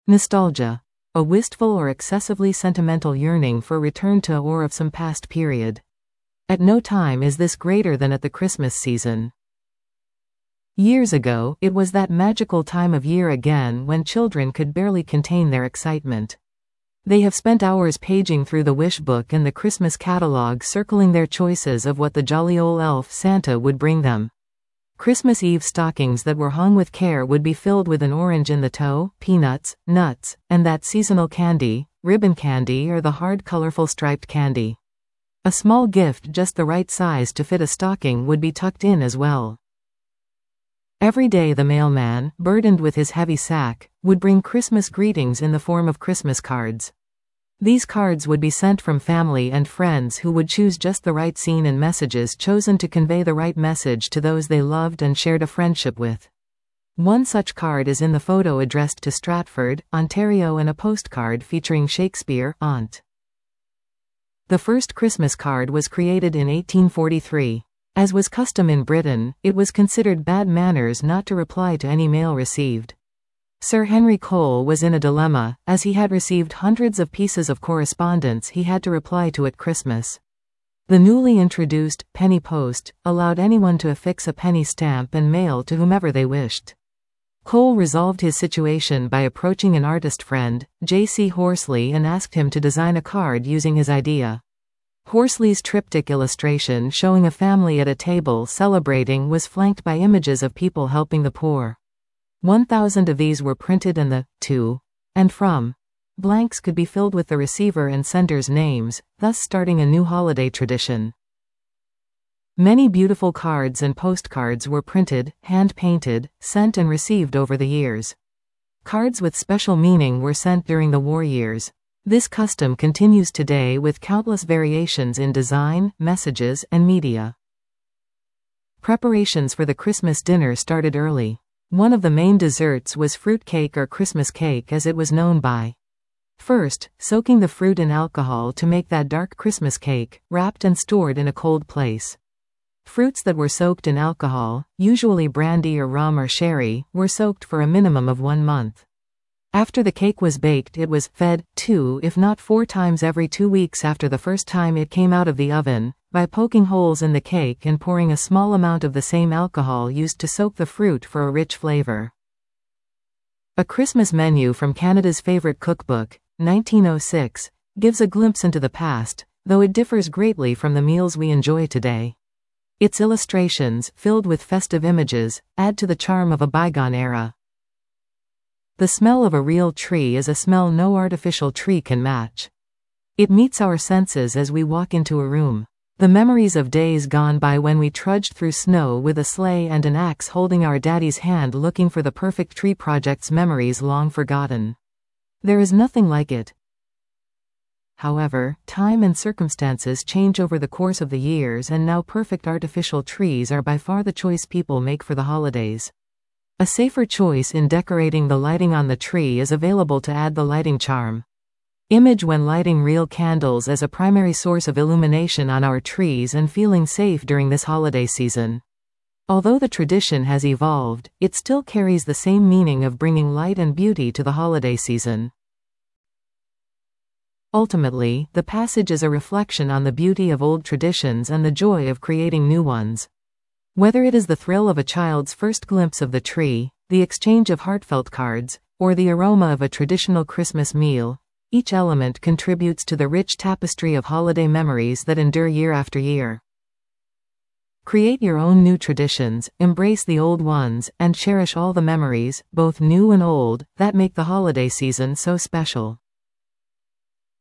Nostalgia. A wistful or excessively sentimental yearning for return to or of some past period. At no time is this greater than at the Christmas season. Years ago, it was that magical time of year again when children could barely contain their excitement. They have spent hours paging through the wish book and the Christmas catalog, circling their choices of what the jolly old elf Santa would bring them. Christmas Eve stockings that were hung with care would be filled with an orange in the toe, peanuts, nuts, and that seasonal candy, ribbon candy or the hard colorful striped candy. A small gift just the right size to fit a stocking would be tucked in as well. Every day the mailman, burdened with his heavy sack, would bring Christmas greetings in the form of Christmas cards. These cards would be sent from family and friends who would choose just the right scene and messages chosen to convey the right message to those they loved and shared a friendship with. One such card is in the photo addressed to Stratford, Ontario, and a postcard featuring Shakespeare, Aunt. The first Christmas card was created in 1843. As was custom in Britain, it was considered bad manners not to reply to any mail received. Sir Henry Cole was in a dilemma, as he had received hundreds of pieces of correspondence he had to reply to at Christmas. The newly introduced penny post allowed anyone to affix a penny stamp and mail to whomever they wished. Cole resolved his situation by approaching an artist friend, J.C. Horsley, and asked him to design a card using his idea. Horsley's triptych illustration showing a family at a table celebrating was flanked by images of people helping the poor. 1,000 of these were printed and the to and from blanks could be filled with the receiver and sender's names, thus starting a new holiday tradition. Many beautiful cards and postcards were printed, hand-painted, sent and received over the years. Cards with special meaning were sent during the war years. This custom continues today with countless variations in design, messages, and media. Preparations for the Christmas dinner started early. One of the main desserts was fruit cake or Christmas cake as it was known by. First, soaking the fruit in alcohol to make that dark Christmas cake, wrapped and stored in a cold place. Fruits that were soaked in alcohol, usually brandy or rum or sherry, were soaked for a minimum of 1 month. After the cake was baked, it was fed 2 if not 4 times every 2 weeks after the first time it came out of the oven, by poking holes in the cake and pouring a small amount of the same alcohol used to soak the fruit for a rich flavor. A Christmas menu from Canada's favorite cookbook, 1906, gives a glimpse into the past, though it differs greatly from the meals we enjoy today. Its illustrations, filled with festive images, add to the charm of a bygone era. The smell of a real tree is a smell no artificial tree can match. It meets our senses as we walk into a room. The memories of days gone by when we trudged through snow with a sleigh and an axe holding our daddy's hand looking for the perfect tree projects, memories long forgotten. There is nothing like it. However, time and circumstances change over the course of the years, and now perfect artificial trees are by far the choice people make for the holidays. A safer choice in decorating the lighting on the tree is available to add the lighting charm. Image when lighting real candles as a primary source of illumination on our trees and feeling safe during this holiday season. Although the tradition has evolved, it still carries the same meaning of bringing light and beauty to the holiday season. Ultimately, the passage is a reflection on the beauty of old traditions and the joy of creating new ones. Whether it is the thrill of a child's first glimpse of the tree, the exchange of heartfelt cards, or the aroma of a traditional Christmas meal, each element contributes to the rich tapestry of holiday memories that endure year after year. Create your own new traditions, embrace the old ones, and cherish all the memories, both new and old, that make the holiday season so special.